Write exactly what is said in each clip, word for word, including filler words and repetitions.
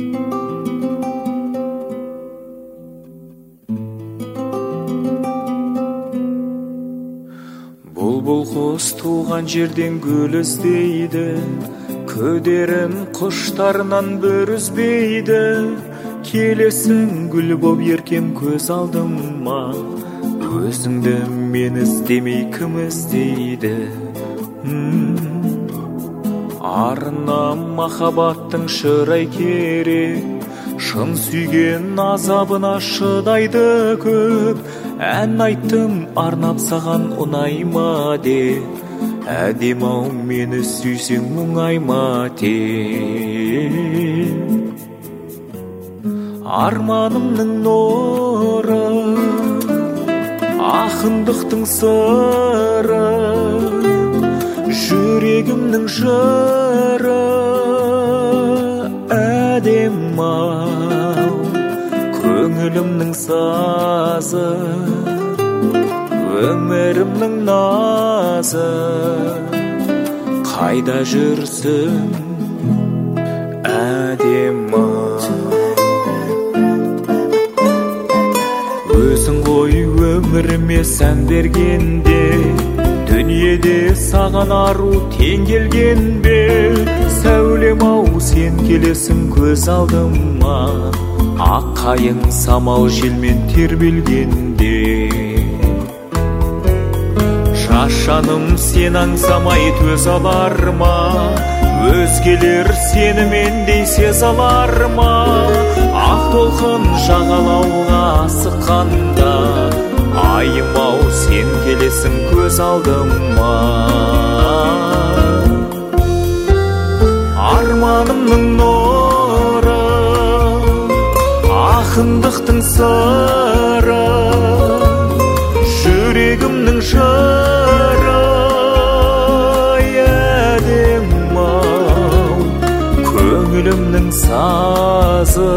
Бұлбұл құс туған жерден гүл іздейді, көдерін құштарынан бір үзбейді. Келесің гүл боп еркем көз алдыма, өзіңді мен іздемей кім іздейді? Арына махаббаттың шырай керек, шын сүйген азабына шыдайды көп. Ән айттым арнап саған ұнайма деп, әдем-ау мені сүйсең мұңайма деп. Арманымның нұры, ақындықтың сыры, жүрегімнің жыры, әдем-ау көңілімнің сазы, өмірімнің назы. Қайда жүрсің, әдем-ау? Өзің ғой өміріме сән бергенде, дүниеде саған ару тең келген бе? Сәулем-ау сен келесің көз алдыма, ақ қайың самал желмен тербелгенде. Шашаным сен аңсамай төз алар ма? Өзгелер сені мендей сез алар ма? Ақ толқын жағалауға асыққанда, айым-ау сен келесің көз алдыма. Арманымның нұры, ақындықтың сыры, жүрегімнің жыры, әдем-ау көңілімнің сазы,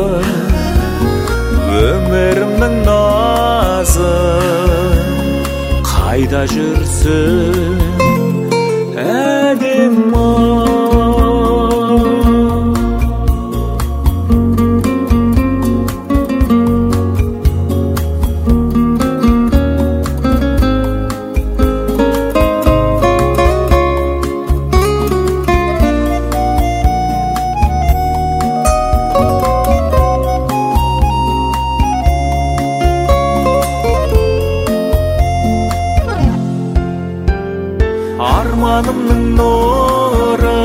өмірімнің назы. Қайда жүрсің, әдем-ау? Арманымның нұры,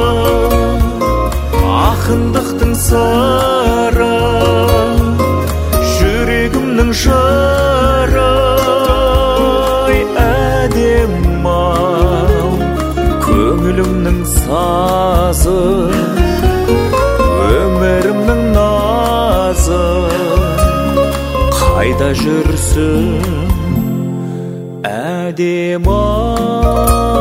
ақындықтың сыры, жүрегімнің жыры, әдем-ау көңілімнің сазы, өмірімнің назы. Қайда жүрсің, әдем-ау?